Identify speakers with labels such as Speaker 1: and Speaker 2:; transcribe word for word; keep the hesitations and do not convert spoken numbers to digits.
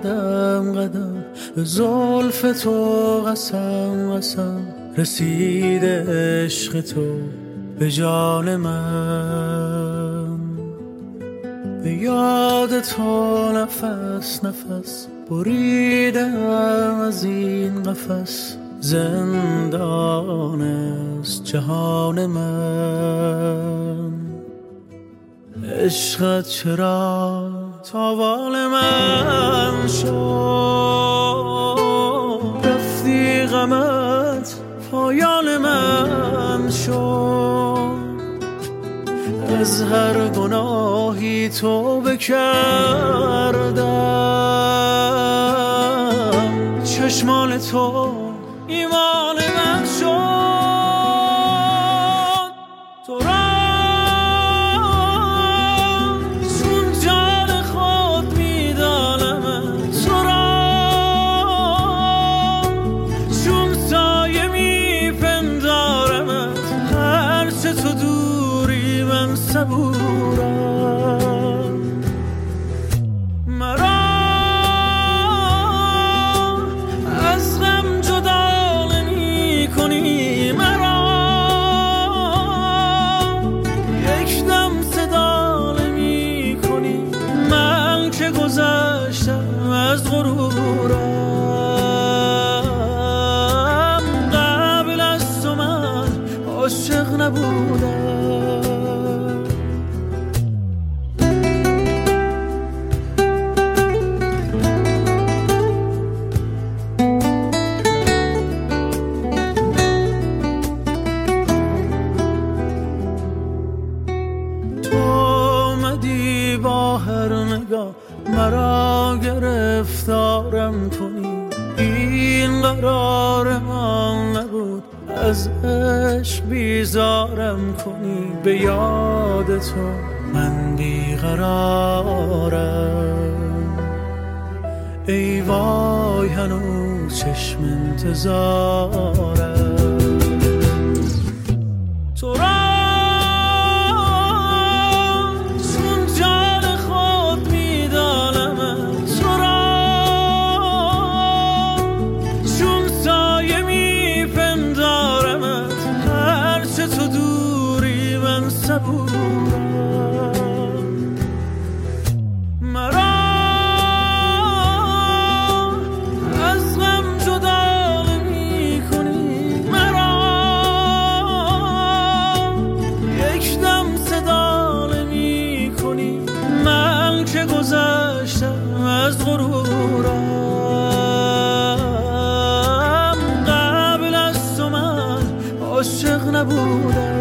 Speaker 1: قدم قدم به زلف تو قسم قسم رسیده عشق تو به جان من. به یاد تو نفس نفس بریدم از این قفس، زندان است جهان من. عشقت چرا تاوان من شد، رفتی غمت پایان من شد. از هر گناهی توبه کردم، چشمان تو ایمان من شد. تو را چون جان خود میدانم، تو را چون سایه میپندارمت، هرچه تو دوری من صبورم. مرا از غم جدا نمی کنی، مرا یک دم صدا نمی کنی. من که گذشتم از غرورم، قبل از تو من عاشق نبودم. با هر نگاه مرا گرفتارم کنی، این قرار من نبود از عشق بیزارم کنی. به یاد تو من بیقرارم، ای وای هنوز چشم انتظارم. تو را تو دوری من صبورم. مرا از غم جدا نمی کنی، مرا یک دم صدا نمی کنی. من که گذشتم از غرورم، قبل از تو من عاشق نبودم.